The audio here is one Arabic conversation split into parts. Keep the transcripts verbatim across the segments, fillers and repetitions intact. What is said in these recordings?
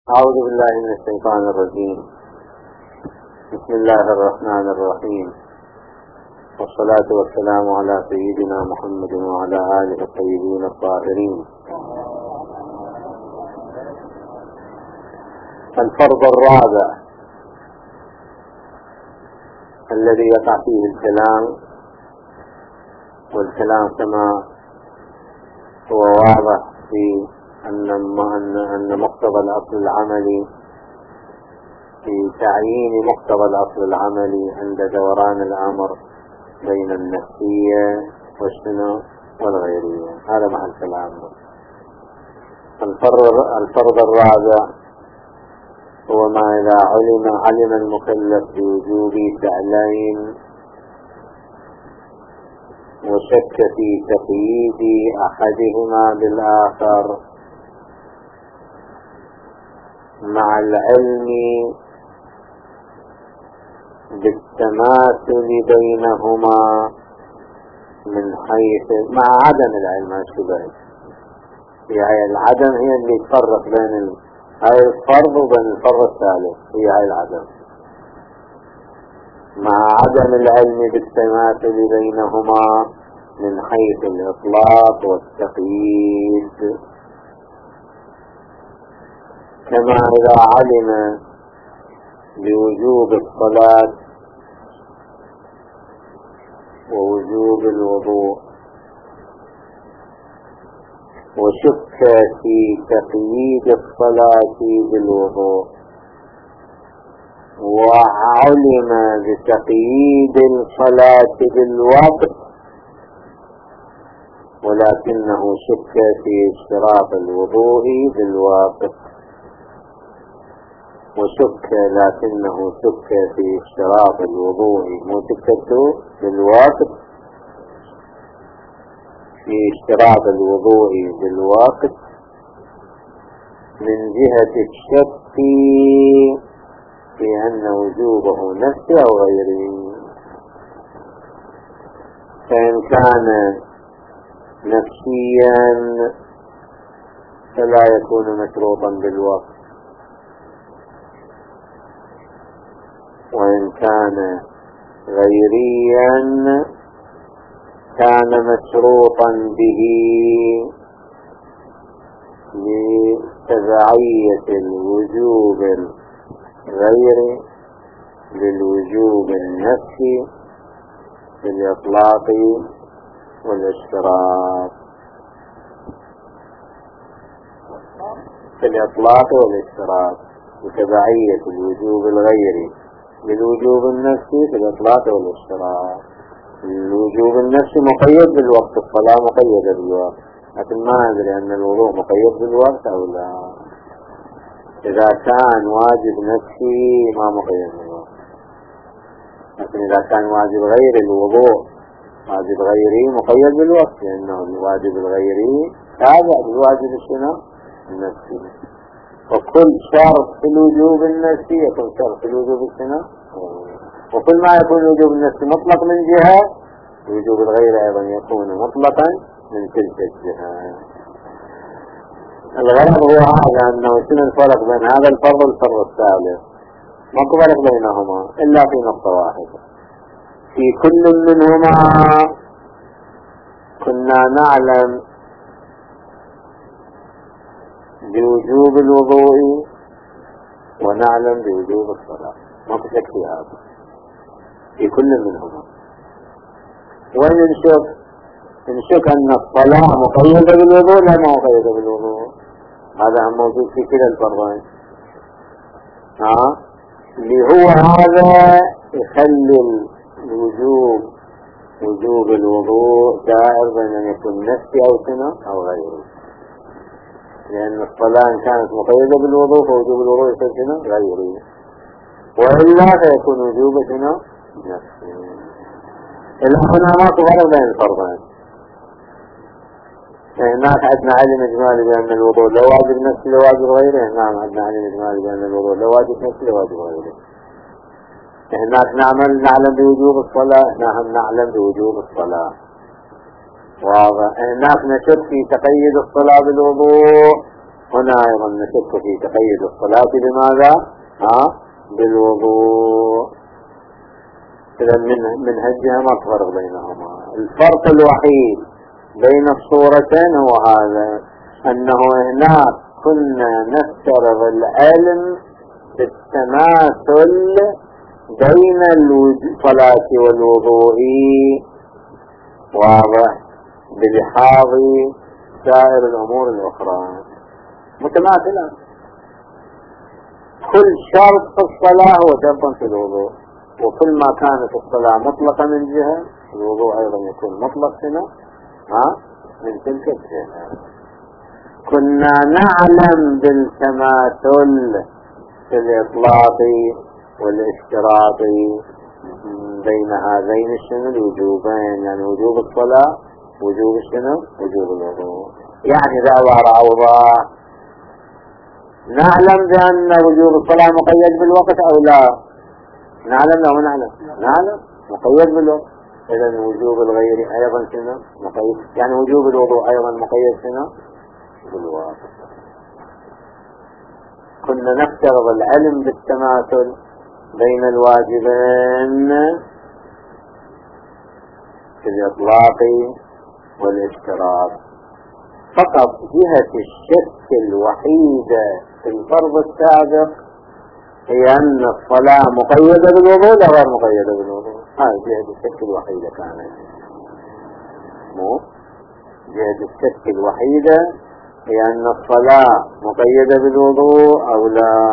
أعوذ بالله من الشيطان الرجيم. بسم الله الرحمن الرحيم، والصلاة والسلام على سيدنا محمد وعلى آله الطيبين الطاهرين. الفرض الرابع الذي يقع فيه الكلام، والكلام كما هو واضح في أن أن مقتضى الأصل العملي في تعيين مقتضى الأصل العملي عند دوران الأمر بين النفسية والشنو والغيرية. هذا محل كلامنا. الفرض الرابع هو ما إذا علم علم المكلف بوجوب فعلين وشك في تقييد أحدهما بالآخر مع العلم بالتماثل بينهما من حيث مع عدم العلم الشبه. يعني العدم هي اللي تفرق بين هاي الفرض وبين الفرض الثالث، هي هاي العدم مع عدم العلم بالتماثل بينهما من حيث الإطلاق والتقييد، كما إذا علم بوجوب الصلاة ووجوب الوضوء وشك في تقييد الصلاة بالوضوء، وعلم بتقييد الصلاة بالوقت ولكنه شك في اشتراط الوضوء بالوقت، وشك لكنه شك في اشتراط الوضوء مو شكته بالوقت في اشتراط الوضوء بالوقت من جهة الشك في أن وجوبه نفسي أو غيره. فإن كان نفسيا فلا يكون مشروطا بالوقت، وإن كان غيريا كان مشروطا به لتبعية الوجوب الغيري للوجوب النفسي في الإطلاق والاشتراك في الإطلاق والاشتراك لتبعية الوجوب الغيري للوجوب النفسي في الإطلاق والاشتراك. الوجوب النفسي مقيد بالوقت، الصلاة مقيدة بالوقت، لكن ما أدري أن الوضوء مقيد بالوقت أو لا. إذا كان واجب نفسي ما مقيد بالوقت، لكن إذا كان واجب غير الوضوء واجب غيري مقيد بالوقت، لأنه الواجب الغيري تابع بالواجب الشنو النفسي، وكل شرط في الوجوب النفسي يكون شرط في الوجوب الشنو، وكل ما يكون الوجوب النفسي مطلق من جهة الوجوب الغيري أيضا يكون مطلقا من تلك الجهة. الغرض هو هذا، أنه شنو الفرق بين هذا الفرض والفرض الثالث؟ ماكو فرق بينهما إلا في نقطة واحدة، في كل منهما كنا نعلم بوجوب الوضوء ونعلم بوجوب الصلاة، ما في شك في هذا في كل منهما. وين نشوف نشوف أن الصلاة مقيدة بالوضوء لا ما مقيدة بالوضوء، هذا موجود في كلا الفرضين. ها اللي هو هذا يخلي الوجوب وجوب الوضوء دائر بين أن يكون نفسي أو سنة أو غيره، لأن الصلاة إن كانت مقيدة بالوضوء فوجوب الوضوء يكون سنة غيره، وإلا فيكون وجوب سنة نفسي. إلا هنا ما تفرق بين الفرضين. هناك عندنا علم إجمالي بأن الوضوء لا واجب نفسي لا واجب غيره، نعم عندنا علم إجمالي بأن الوضوء لا واجب نفسي لا واجب غيره. هناك نعمل نعلم بوجوب الصلاة، نعم نعلم بوجوب الصلاة واضح. هناك نشك في تقييد الصلاة بالوضوء، هنا أيضا نشك في تقيد الصلاة بماذا؟ ها؟ بالوضوء. إذا من من هالجهة ما تفرق بينهما. الفرق الوحيد بين الصورتين هو هذا، أنه هناك كنا نفترض العلم بالتماثل بين الصلاة والوضوء، واضح، بلحاظ سائر الأمور الأخرى متماثلة. كل شرط في الصلاة هو شرط في الوضوء، وكل ما كانت الصلاة مطلقة من جهة الوضوء أيضا يكون مطلق هنا ها من تلك الجهة. كنا نعلم بالتماثل في الإطلاق والاشتراط بين هذين الشنو الوجوبين، يعني وجوب الصلاة وجوب الشنو وجوب الوضوء. يعني بعبارة أوضح، نعلم بأن وجوب الصلاة مقيد بالوقت أو لا؟ نعلم أو نعلم؟ نعلم مقيد بالوقت. إذن وجوب الغير أيضا شنو مقيد، يعني وجوب الوضوء أيضا مقيد شنو بالوقت. كنا نفترض العلم بالتماثل بين الواجبين في الإطلاق والاشتراط. فقط جهة الشك الوحيدة في الفرض السابق هي أن الصلاة مقيدة بالوضوء لا غير مقيدة بالوضوء. هذه جهة الشك الوحيدة كانت، مو جهة الشك الوحيدة هي أن الصلاة مقيدة بالوضوء أو لا،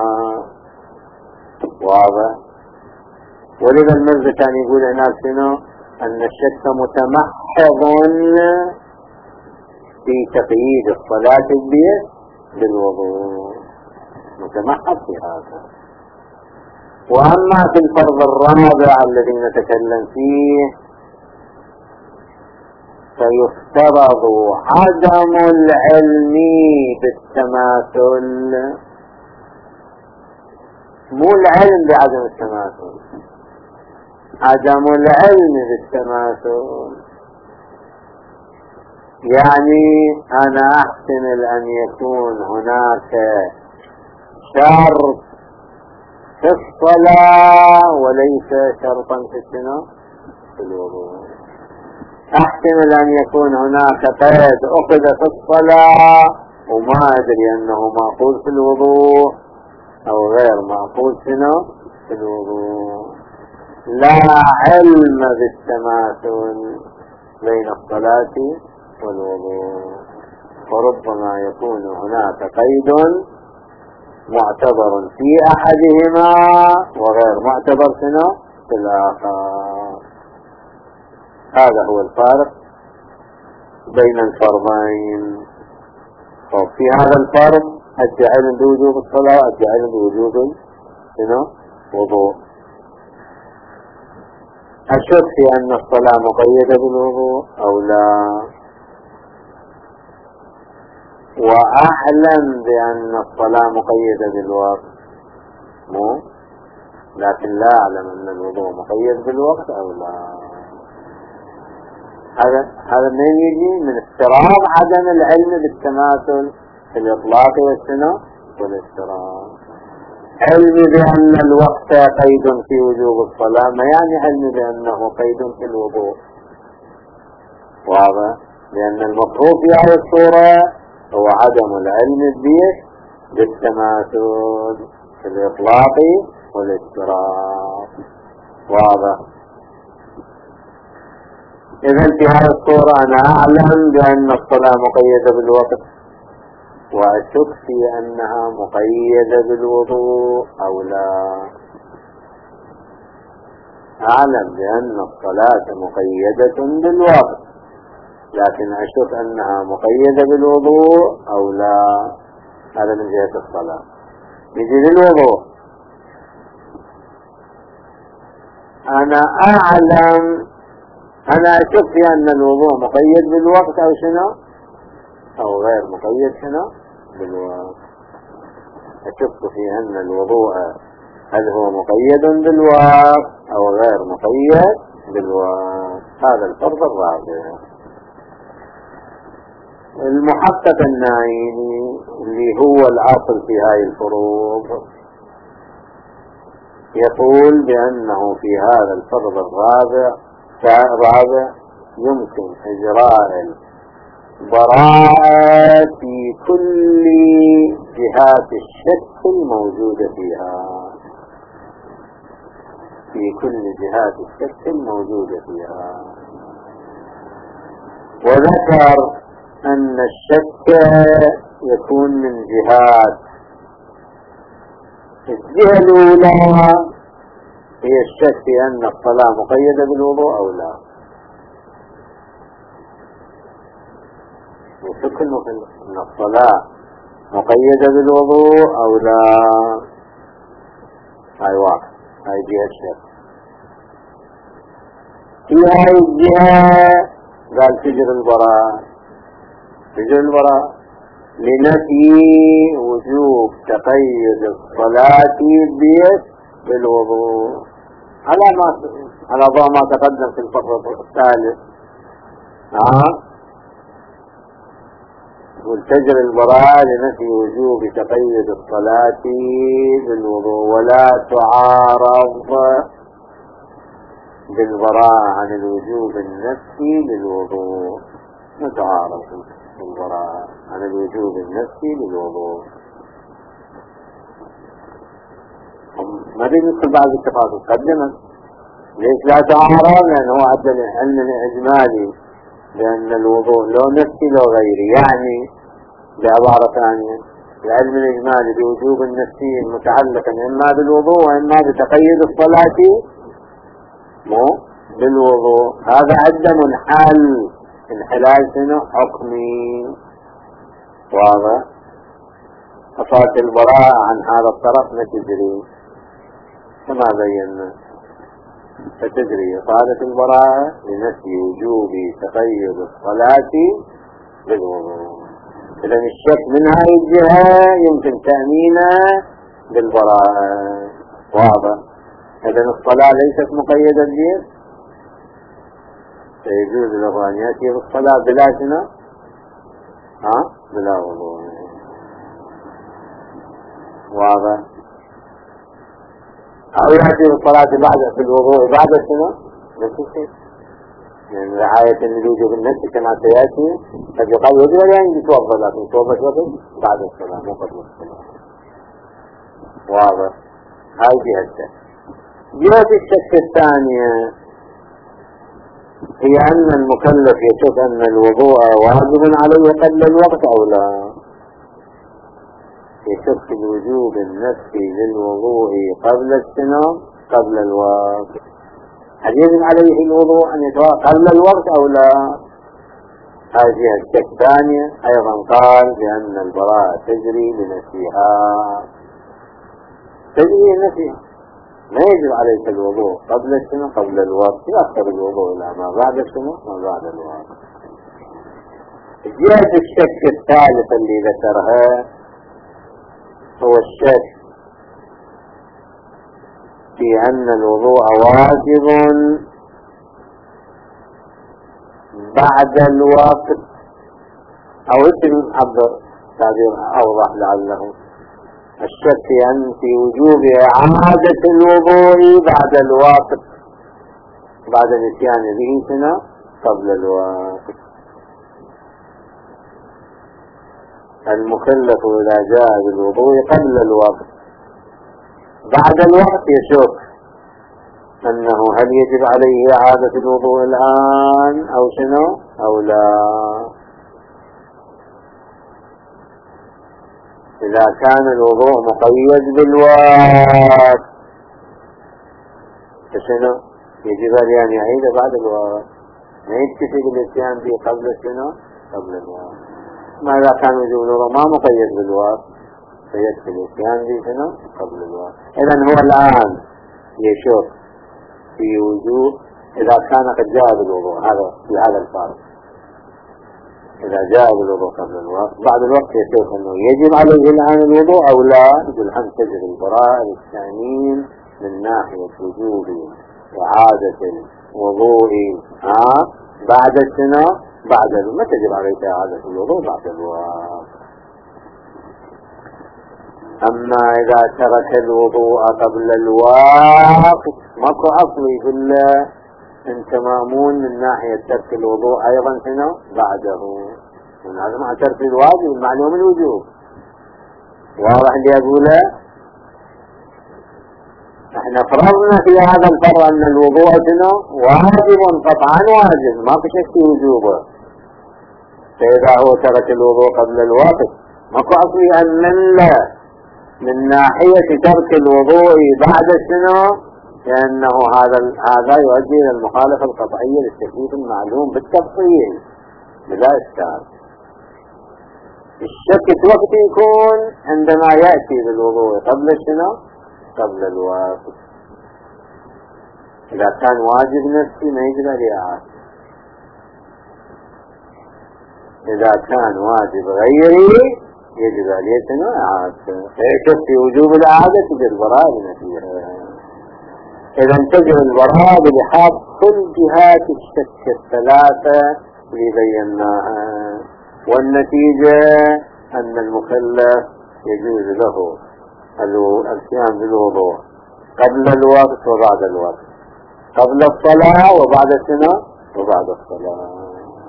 واضح. ولذا المنزل كان يقول هناك شنو أن الشك متمحض في تقييد الصلاة بالوضوء، متمحض في هذا. وأما في الفرض الرابع الذي نتكلم فيه فيفترض عدم العلم بالتماثل، مو العلم بعدم التماثل، عدم العلم بالتماثل. يعني أنا أحتمل أن يكون هناك شرط في الصلاة وليس شرطا في الشنو في الوضوء. أحتمل أن يكون هناك قيد أخذ في الصلاة وما أدري أنه مأخوذ في الوضوء أو غير مأخوذ في الوضوء. لا علم بالتماثل بين الصلاة والوضوء، فربما يكون هناك قيد معتبر في أحدهما وغير معتبر في الآخر. هذا هو الفارق بين الفرضين. وفي هذا الفرق الجعل بوجوب الصلاة والجعل بوجوب شنو وضوء. أشك في أن الصلاة مقيدة بالوضوء أو لا، وأعلم بأن الصلاة مقيدة بالوقت، مو لكن لا أعلم أن الوضوء مقيد بالوقت أو لا. هذا هذا من يجي من افتراض عدم العلم بالتماثل في الإطلاق والسنة والافتراض. علم بأن الوقت قيد في وجوب الصلاة ما يعني علم بأنه قيد في الوضوء، واضح. لأن المفروض في هذه الصورة هو عدم العلم بالتماثل في الإطلاق والافتراض، واضح. إذن في هذه الصورة أنا أعلم بأن الصلاة مقيدة بالوقت وأشك في أنها مقيدة بالوضوء أو لا. أعلم بأن الصلاة مقيدة بالوقت لكن أشك أنها مقيدة بالوضوء أو لا. هذا من جهة الصلاة. نجي للوضوء، أنا أعلم أنا أشك في أن الوضوء مقيد بالوقت أو شنو أو غير مقيد شنو بالوقت. أشك في أن الوضوء هل هو مقيد بالوقت أو غير مقيد بالوقت. هذا الفرض الرابع. المحقق النعيمي اللي هو الأصل في هاي الفروض يقول بأنه في هذا الفرض الرابع الرابع يمكن إجراء البراءة في كل جهات الشك الموجودة فيها، في كل جهات الشك الموجودة فيها. وذكر أن الشك يكون من جهات. الجهة الأولى هي الشك في أن الصلاة مقيدة بالوضوء أو لا، يشك أن الصلاة مقيدة بالوضوء أو لا، هاي واحد، هاي جهة الشك. في هاي الجهة قال تجر البراءة، تجر البراءة لنفي وجوب تقيد الصلاة بالوضوء على ما على ضوء ما تقدم في الفصل الثالث. ها والتجر البراءة لنفي وجوب تقيد الصلاة بالوضوء، ولا تعارض بالبراءة عن الوجوب النفسي للوضوء، متعارض بالبراءة عن الوجوب النفسي للوضوء. ما بين ندخل بعض التفاصيل قدما. ليش لا تعارض؟ لأنه عد العلم الإجمالي بأن الوضوء لو نفسي لو غيري، يعني بعبارة ثانية العلم الإجمالي بوجوب النفسي متعلقا إما بالوضوء وإما بتقيد الصلاة مو بالوضوء. هذا عد منحل، انحلال شنو؟ حكمي. واضح؟ أصالة البراءة عن هذا الطرف ما تجري كما بينا، فتجري أصالة البراءة لنفي وجوب تقيد الصلاة بالوضوء. إذن الشك من هذه الجهة يمكن تأمينه بالبراءة. واضح؟ إذن الصلاة ليست مقيدة به، فيجوز له أن يأتي بالصلاة بلا شنو؟ ها؟ بلا وضوء. واضح؟ أو يأتي بالصلاة بعد في الوضوء بعد شنو؟ نفس الشيء، يعني رعاية الوجوب النفسي كما سيأتي، قد يقال يجب أن يتوضأ، لكن توضأ وقت بعد الصلاة مو قبل الصلاة. واضح؟ هاي جهة الشك. جهة الشك الثانية هي أن المكلف يشك أن الوضوء واجب عليه قبل الوقت أو لا، يشك الوجوب النفسي للوضوء قبل السنة قبل الوقت. هل يجب عليه الوضوء أن يتوضأ قبل الوقت أو لا؟ هذه الشك الثانية أيضا قال بأن البراءة تجري لنفسها، تجري لنفسها، ما يجب عليك الوضوء قبل السنة قبل الوقت، يأخر الوضوء إلى ما بعد السنة ما بعد الوقت. جهة الشك الثالث اللي ذكرها هو الشك في أن الوضوء واجب بعد الوقت، أو اسم عبر تعبير أوضح لعله، الشك في أن في وجوب إعادة الوضوء بعد الوقت، بعد الاتيان به سنة قبل الوقت. المكلف إذا جاء بالوضوء قبل الوقت بعد الوقت يشك أنه هل يجب عليه إعادة الوضوء الآن أو شنو أو لا. إذا كان الوضوء مقيد بالوقت فشنو يجب أن يعيد بعد الوقت، ما يكتفي بالاتيان به قبل شنو قبل الوقت. ماذا كان وجوب الوضوء ما مقيد بالوقت فيكفي الاتيان به شنو قبل الوقت. إذن هو الآن يشك في وجوب إذا كان قد جاء بالوضوء، هذا في هذا الفارق، إذا جاء بالوضوء قبل الوقت بعد الوقت يشك أنه يجب عليه الآن الوضوء أو لا. يقول الحمد تجري البراءة للتأمين من ناحية وجوب إعادة الوضوء ها بعد السنة بعد ما تجب عليك إعادة الوضوء بعد الوقت. أما إذا ترك الوضوء قبل الوقت ماكو أصل يقول له أنت مأمون من ناحية ترك الوضوء أيضا هنا بعده، من هذا مع ترك الواجب المعلوم الوجوب. واضح اللي أقوله؟ احنا فرضنا في هذا الفرض أن الوضوء هنا واجب قطعا واجب ما في شك في وجوبه، فإذا هو ترك الوضوء قبل الوقت ماكو أصل أن لا من ناحية ترك الوضوء بعد السنة، لأنه هذا هذا يؤدي إلى المخالفة القطعية للتكليف المعلوم بالتفصيل بلا إشكال. الشك في وقت يكون عندما يأتي بالوضوء قبل السنة قبل الوقت. إذا كان واجب نفسي ما يجب عليه، إذا كان واجب غيري يجب عليه سنة إعادة. فيشك في وجوب الإعادة تجد البراءة فيها. إذا تجد البراءة بلحاظ كل جهات الشك الثلاثة اللي بيناها، والنتيجة أن المكلف يجوز له القيام بالوضوء قبل الوقت وبعد الوقت، قبل الصلاة وبعد السنة وبعد الصلاة،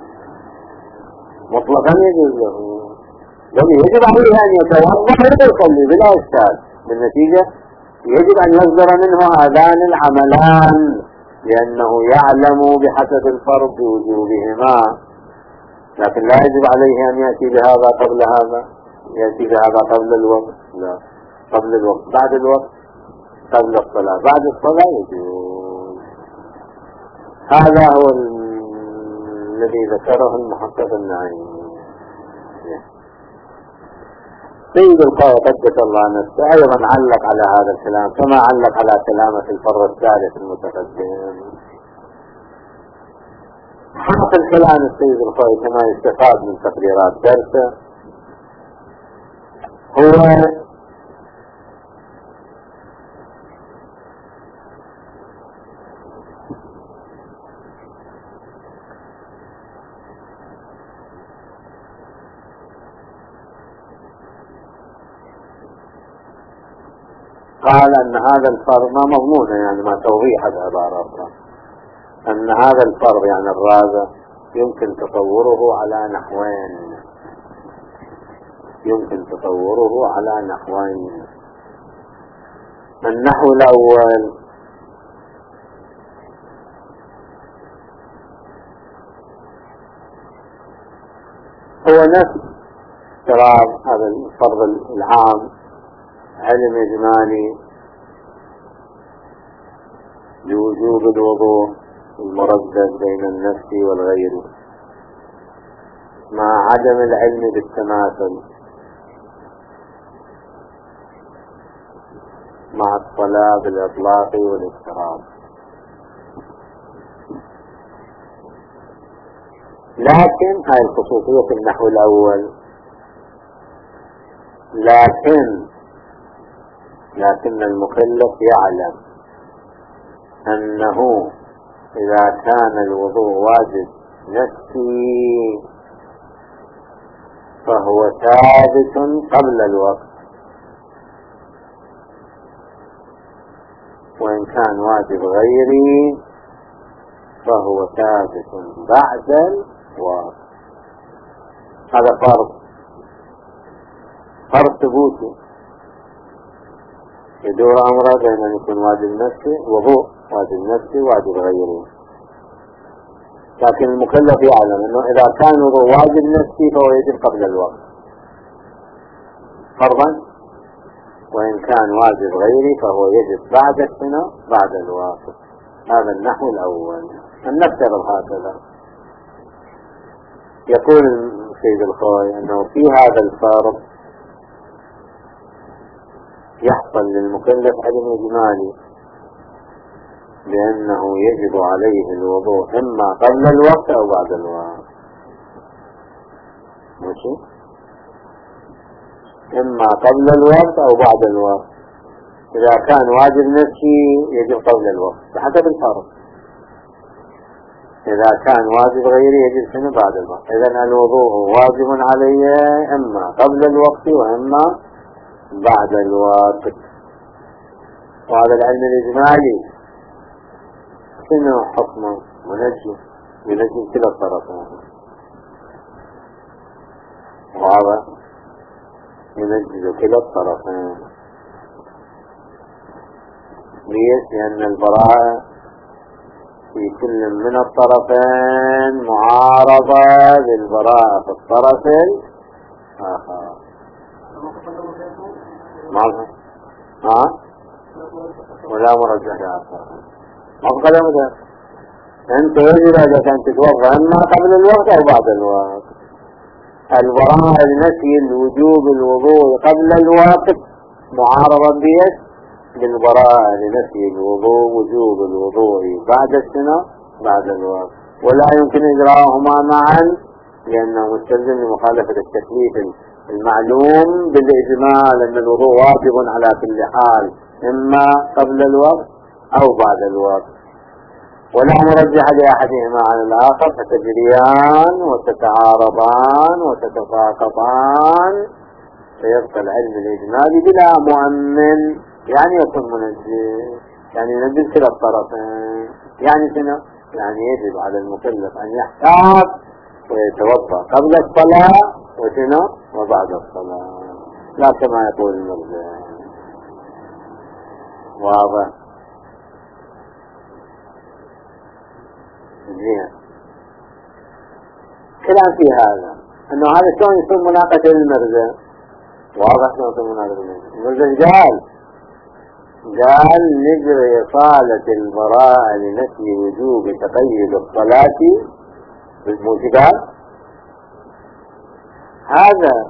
مطلقا يجوز له. بل يجب عليه أن يتوضأ ويصلي بلا إشكال. بالنتيجة يجب أن يصدر منه هذان العملان، لأنه يعلم بحسب الفرض بوجوبهما، لكن لا يجب عليه أن يأتي بهذا قبل هذا، يأتي بهذا قبل الوقت، لا قبل الوقت بعد الوقت، قبل الصلاة بعد الصلاة يجوز. هذا هو الذي ذكره المحقق النعيمي. سيد القاضي قدس الله نفسه أيضا علق على هذا الكلام كما علق على كلامه في الفرع الثالث المتقدم. حاصل كلام السيد القاضي كما يستفاد من تقريرات درسه هو قال أن هذا الفرض ما مضمون، يعني ما توضيح العبارة أخرى، أن هذا الفرض يعني الرازة يمكن تصوره على نحوين، يمكن تصوره على نحوين. النحو الأول هو نفس افتراض هذا الفرض العام، علم إجمالي لوجوب الوضوء المردد بين النفس والغير مع عدم العلم بالتماثل مع الصلاة بالإطلاق والاضطراب. لكن هاي الخصوصية في النحو الأول، لكن لكن المكلف يعلم أنه إذا كان الوضوء واجب نفسي فهو ثابت قبل الوقت، وإن كان واجب غيري فهو ثابت بعد الوقت. هذا فرض فرض ثبوتي يدور أمره بين أن يكون واجب نفسي وضوء واجب نفسي واجب غيري. لكن المكلف يعلم أنه إذا كان وضوء واجب نفسي فهو يجب قبل الوقت فرضا، وإن كان واجب غيري فهو يجب بعد السنة بعد الوقت. هذا النحو الأول. أن نفترض هكذا. يقول السيد الخوي أنه في هذا الفرض يحصل للمكلف علم إجمالي لأنه يجب عليه الوضوء إما قبل الوقت أو بعد الوقت، ماشي؟ إما قبل الوقت أو بعد الوقت. إذا كان واجب نفسي يجب قبل الوقت بحسب الفرض، إذا كان واجب غيري يجب شنو بعد الوقت. إذا الوضوء واجب علي إما قبل الوقت وإما بعد الوقت. وهذا العلم الإجمالي شنو حكمه؟ منجم، ينجم كلا الطرفين. وهذا ينجز كلا الطرفين. ليش؟ لأن البراءة في كل من الطرفين معارضة بالبراءة في الطرف الآخر. ما ها؟ ولا مرجح آخر. ما قدم ده. أنت يجب إذا كان تتوضأ إما قبل الوقت أو بعد الوقت. البراءة لنفي الوجوب الوضوء قبل الوقت معارضة بيش بالبراءة لنفي الوضوء وجوب الوضوء بعد السنة بعد الوقت. ولا يمكن إجراءهما معا لأنه مستلزم لمخالفة التكليف المعلوم بالإجمال أن الوضوء واجب على كل حال إما قبل الوقت أو بعد الوقت. ولا مرجح لأحدهما عن الآخر فتجريان وتتعارضان وتتفاقطان فيبقى العلم الإجمالي بلا مؤمن. يعني يكون منجز، يعني ينجز كلا الطرفين. يعني شنو؟ يعني يجب على المكلف أن يحتاط ويتوضأ قبل الصلاة وشنو؟ وبعد الصلاة، لا كما يقول المرجع. واضح؟ زين. كلام في هذا انه هذا شلون يصير مناقشة للمرجع. واضح شلون يصير مناقشة للمرجع. المرجع قال قال نجري إصالة البراءة لنفي وجوب تقيد الصلاة بالموجبات. هذا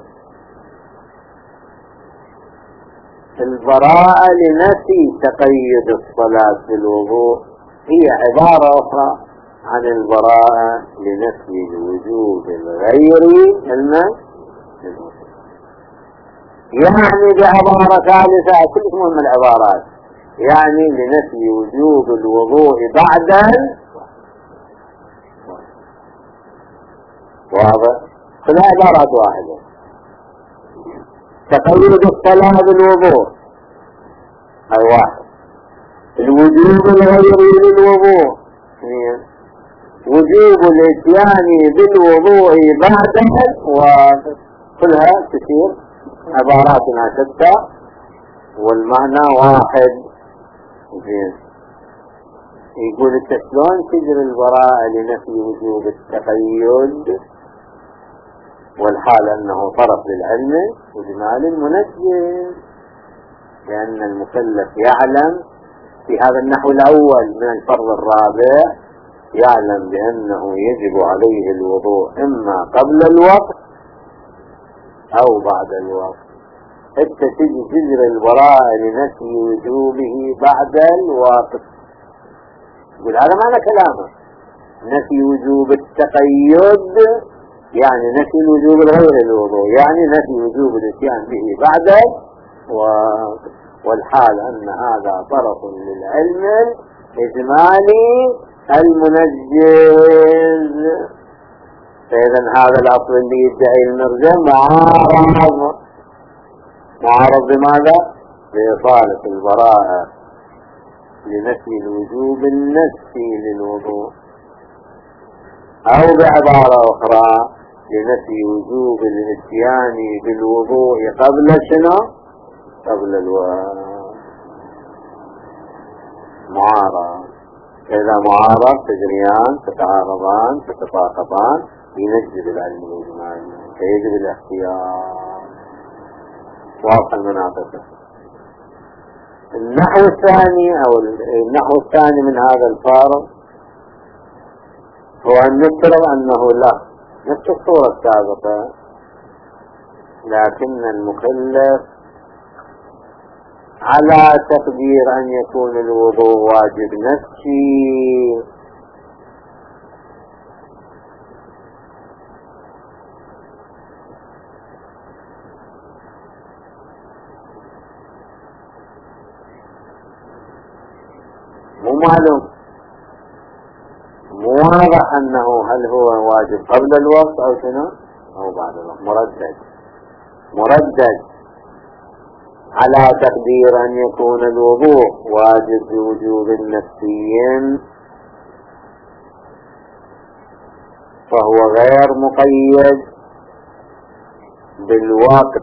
البراءة لنفي تقيد الصلاة بالوضوء هي عبارة أخرى عن البراءة لنفي الوجوب الغيري الماء. يعني بعبارة ثالثة كل مهم العبارات، يعني لنفي وجوب الوضوء بعد واضح. كلها عبارات واحدة. تقيد الصلاة بالوضوء هاي واحد. الوجوب الغيري للوضوء اثنين. وجوب الاتيان بالوضوء بعد واحد. كلها تسير عباراتنا ستة والمعنى واحد. زين. يقول التسلون تجري البراءة لنفي وجوب التقيد والحال أنه طرف للعلم وجمال منجز، لأن المكلف يعلم في هذا النحو الأول من الفرض الرابع يعلم بأنه يجب عليه الوضوء إما قبل الوقت أو بعد الوقت. حتى تجي تجري البراءة لنفي وجوبه بعد الوقت. يقول هذا معنى كلامه. نفي وجوب التقيد يعني نفي الوجوب الغير الوضوء، يعني نفي وجوب الاتيان به بعد الوقت. والحال أن هذا طرف للعلم الإجمالي المنجز. فإذا هذا الأصل اللي يدعي المرجع معارض. معارض بماذا؟ بإصالة البراءة لنفي الوجوب النفسي للوضوء، أو بعبارة أخرى لنفي وجوب الاتيان بالوضوء قبل شنو؟ قبل الوقت. معارض. إذا معارض تجريان تتعارضان تتفاقطان ينجز العلم الإجمالي فيجب الاختيار. واضح المناقشة. النحو الثاني أو النحو الثاني من هذا الفارق هو أن نفترض أنه لا نفس الصورة السابقة، لكن المكلف على تقدير أن يكون الوضوء واجب نفسي، مو معلوم مو واضح أنه هل هو واجب قبل الوقت أو شنو أو بعد الوقت. مردد مردد على تقدير أن يكون الوضوء واجب بوجوب نفسي فهو غير مقيد بالوقت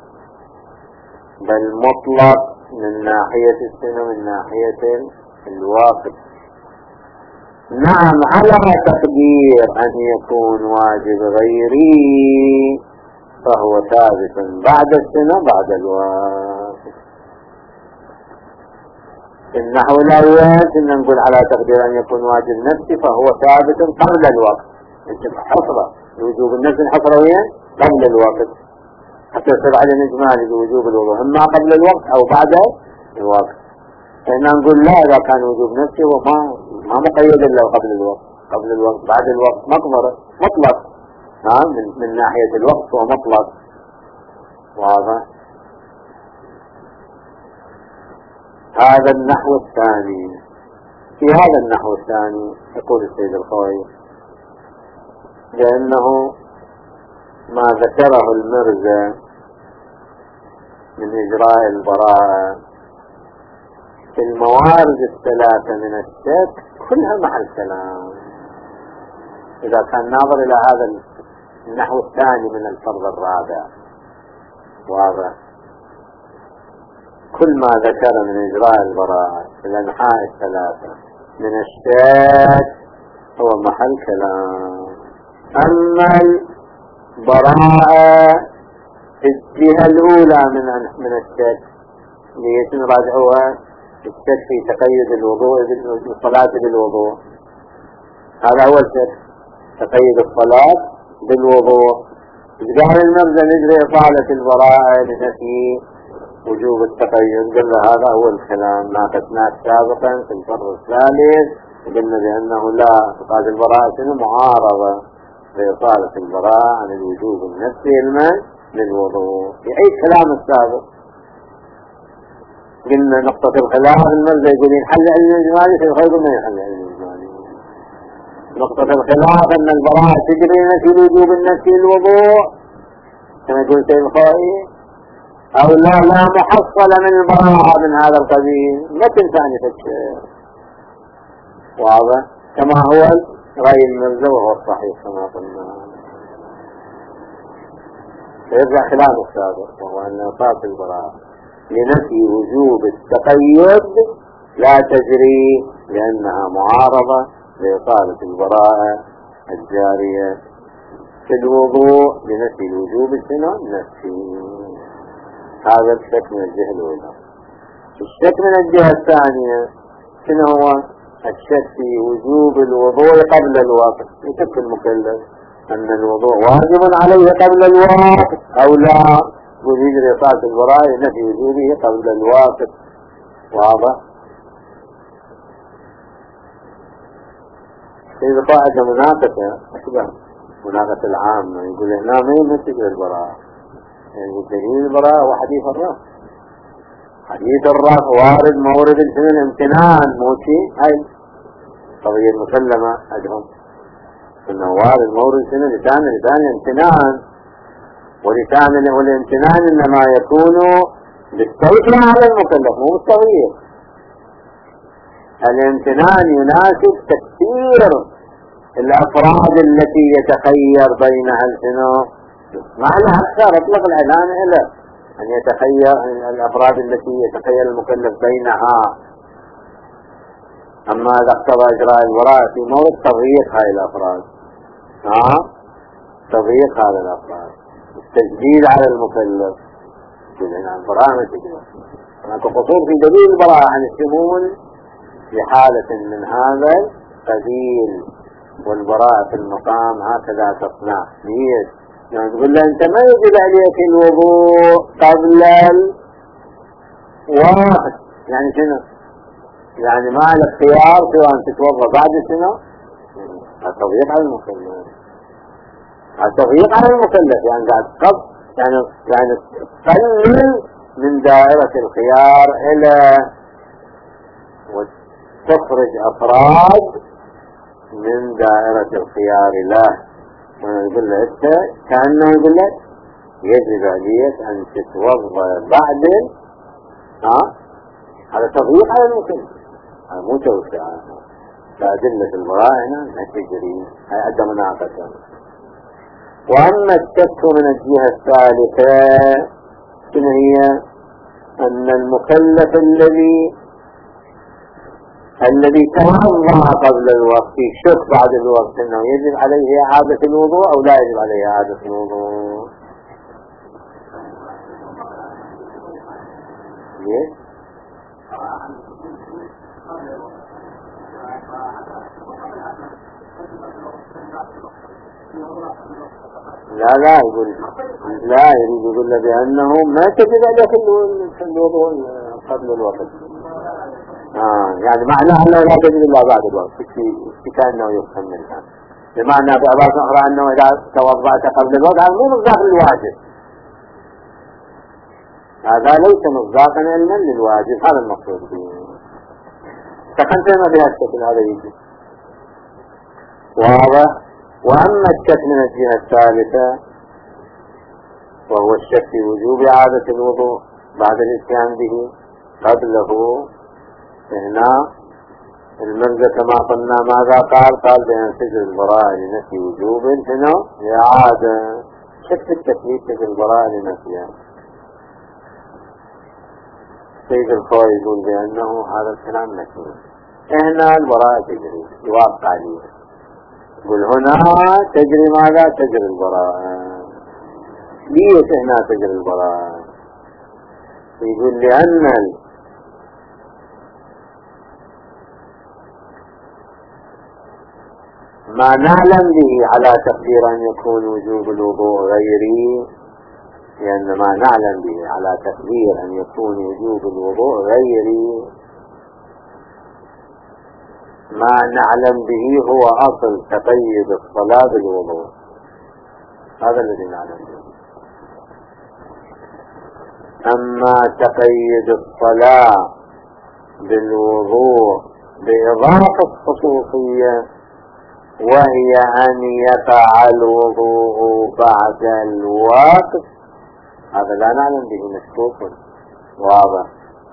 بل مطلق من ناحية السنة من ناحية الوقت. نعم على تقدير أن يكون واجب غيري فهو ثابت بعد السنة بعد الوقت. النحو الأول كنا نقول على تقدير أن يكون واجب نفسي فهو ثابت قبل الوقت. انت حصرة الوجوب النفسي حصرة وين قبل الوقت حتى يصير على إجمالي بوجوب الوضوء إما قبل الوقت أو بعد الوقت. فإننا نقول لا إذا كان وجوب نفسي هو ما ما مقيد إلا قبل الوقت. قبل الوقت بعد الوقت مقدرة مطلق ها من, من ناحية الوقت هو مطلق. واضح. هذا النحو الثاني. في هذا النحو الثاني يقول السيد الخوي لأنه ما ذكره المرزا من إجراء البراءة في الموارد الثلاثة من الشك كلها محل كلام. إذا كان ناظر إلى هذا النحو الثاني من الفرض الرابع واضح كل ما ذكر من إجراء البراءة في الأنحاء الثلاثة من الشك هو محل كلام. أما البراءة الجهة الأولى من من الشك اللي نراجعوها الشك في تقيد الوضوء بالصلاة بالوضوء. هذا أول شك تقيد الصلاة بالوضوء. قال المرزا نجري إطالة البراءة لنفي وجوب التقيد. قلنا هذا هو الكلام ناقشناه سابقا في الفرع الثالث قلنا بأنه لا تقاد البراءة معارضة بإطالة البراءة عن الوجوب النفسي المن للوضوء في أي كلام السابق. قلنا نقطة الخلاف المرزا يقول ينحل علم الإجمالي في الخير ما ينحل علم الإجمالي. نقطة الخلاف أن البراءة تجري في الوجوب النفسي للوضوء كما يقول سيد الخوئي أو لا لا محصل من البراءة من هذا القبيل ما تنفعني فكر. واضح كما هو رأي المرزا وهو الصحيح كما قلنا. يرجع خلاف السابق وهو أن إطالة البراءة لنفي وجوب التقيد لا تجري لأنها معارضة لإطالة البراءة الجارية في الوضوء لنفي الوجوب السنة نفسي. هذا الشك من الجهة الأولى. الشك من الجهة الثانية شنو هو؟ الشك في وجوب الوضوء قبل الوقت. يشك المكلف أن الوضوء واجب عليه قبل الوقت أو لا ويجري إطالة البراءة نفي وجوبه قبل الوقت. واضح. إذا قاعدة مناقشة أشبه مناقشة العامة يقول هنا ما يمسك البراءة يعني دليل البراءة وحديث الرف. حديث الرف وارد مورد السنة الامتنان موشي هاي قضية مسلمة أجهم إنه وارد مورد السنة لسان لسان الامتنان ولسان والامتنان إنما يكون بالتوجيه على المكلف مو بالتغيير. الامتنان يناسب تكثير الأفراد التي يتخير بينها الشنو معنى أكثر اطلق الإعلان إلى أن يتخير الأفراد التي يتخير المكلف بينها. أما إذا اقتضى إجراء البراءة في موضع تضييق هاي الأفراد ها تضييق هذا الأفراد التجديد على المكلف هنا البراءة ما تجري. هناك قصور في دليل البراءة عن الشمول في حالة من هذا القبيل والبراءة في المقام هكذا تصنع. ليش؟ يعني تقول له أنت ما يجب عليك الوضوء قبل الوقت يعني شنو؟ يعني ما على اختيار سواء تتوضا بعد شنو؟ التضييق على المكلف. التضييق على المكلف يعني قاعد قبل يعني يعني تقلل من دائرة الخيار إلى وتخرج أفراد من دائرة الخيار له. يقول له انت كأنه يقول لك يجب عليك ان تتوضا بعد ها هذا تضييق على المكلف، هذا مو توسعة. فأدلة البراءة هنا انها تجري، هي عدة مناقشة. واما الشك من الجهة الثالثة شنو هي؟ ان المكلف الذي الذي توضا قبل الوقت يشك بعد الوقت انه يجب عليه اعادة الوضوء او لا يجب عليه اعادة الوضوء. ليه؟ لا لا يقول لا يريد يقول له بأنه ما تجب عليك الوضوء قبل الوقت. آه يعني معناه أنه لا تجب إلا بعد الوقت، في كأنه يفهم منها. بمعنى بأباس أخرى أنه إذا توضأت قبل الوقت هذا مو مصداق للواجب، هذا ليس مصداقا علما للواجب، هذا المقصود به. فكنتنا بهذا الشكل هذا يجي واضح. وأما الشك من الجهة الثالثة وهو الشك في وجوب إعادة الوضوء بعد الإتيان به قبله، هنا المنزل كما قلنا ماذا قال؟ قال بأن سجل البراءة لنفي وجوب هنا إعادة. شك التكليف في البراءة لنفيها. سيد الخوي يقول بأنه هذا الكلام نفي، هنا البراءة تجري يوافق عليه. يقول هنا تجري ماذا؟ تجري البراءة. ليش هنا تجري البراءة؟ يقول لأن ما نعلم به على تقدير أن يكون وجوب الوضوء غيري، لأن ما نعلم به على تقدير أن يكون وجوب الوضوء غيري ما نعلم به هو أصل تقيد الصلاة بالوضوء، هذا الذي نعلم به. أما تقيد الصلاة بالوضوء بإضافة خصوصية وهي أن يقع الوضوء بعد الوقت، هذا لا نعلم به، مشكوك واضح.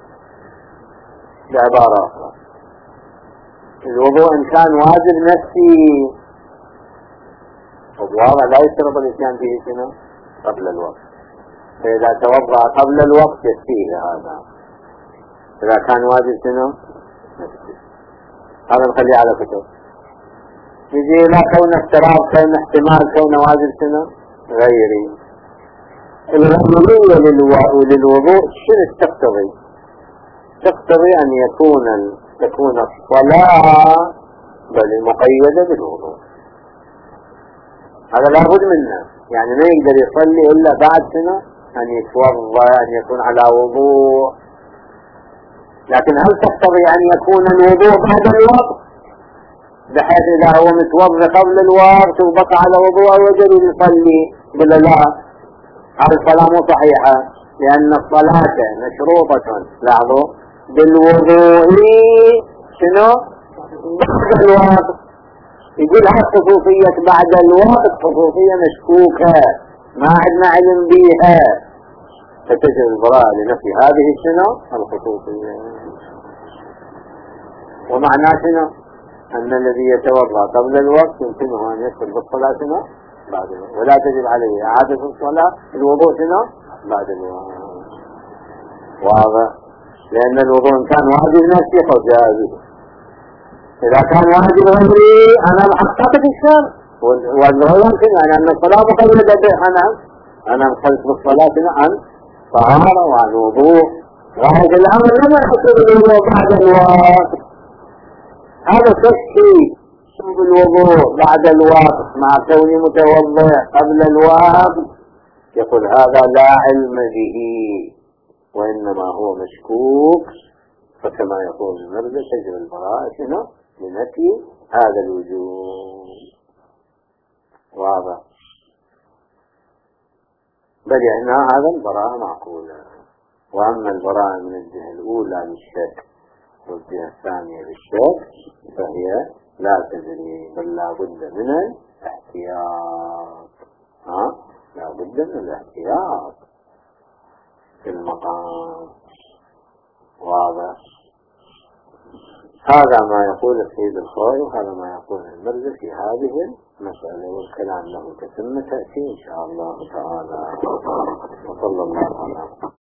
بعبارة أخرى الوضوء إن كان واجب نفسي واضح لا يشترط الإتيان به سنة قبل الوقت، فإذا توضأ قبل الوقت يكفيه هذا. إذا كان واجب سنة نفسي هذا نخليه على كتب. يجي لا كون افتراض، كون احتمال، كون واجب سنة غيري. الغيرية للوضوء شنو تقتضي؟ تقتضي أن يكون تكون الصلاة بل مقيدة بالوضوء، هذا لابد منه. يعني ما يقدر يصلي إلا بعد سنة أن يتوضأ، أن يكون على وضوء. لكن هل تقتضي أن يكون الوضوء بعد الوقت بحيث إذا هو متوضأ قبل الوقت وبقى على وضوء وجد يصلي؟ بل لا، هذه الصلاة مو صحيحة، لأن الصلاة مشروطة لاحظوا بالوضوء شنو؟ بعد الوقت. يقول هذه خصوصية بعد الوقت خصوصية مشكوكة ما عندنا علم بيها، فتجد البراءة لنفي هذه الشنو الخصوصية. ومعناه شنو؟ أن الذي يتوضأ قبل الوقت يمكنه أن يدخل بالصلاة شنو بعد الوقت، ولا تجب عليه إعادة الصلاة الوضوء شنو بعد الوقت. واضح؟ لأن الوضوء إن كان واجب نفسي فجاء به، إذا كان واجب غيري أنا محقق في الشرع، والغير يمكن أن الصلاة مقيدة به، أنا أنا انخلص بالصلاة عن طهارة وعن وضوء، وهذا الأمر لما يحصل الوضوء بعد الوقت. هذا تشكي شوف الوضوء بعد الوقت مع كوني متوضئ قبل الوقت، يقول هذا لا علم به وإنما هو مشكوك. فكما يقول المرزا شجر البراءة شنو لنفي هذا الوجود. واضح؟ بل يعني هذا البراءة معقولة. وأما البراءة من الجهة الأولى للشك والجهة الثانية بالشك فهي لا تدري، بل لا بد من الاحتياط. ها لا بد من الاحتياط في المقام. واضح؟ هذا ما يقول السيد الخوئي وهذا ما يقول المرزي في هذه المسألة، والكلام له تتم تأتي إن شاء الله تعالى. وصلى الله على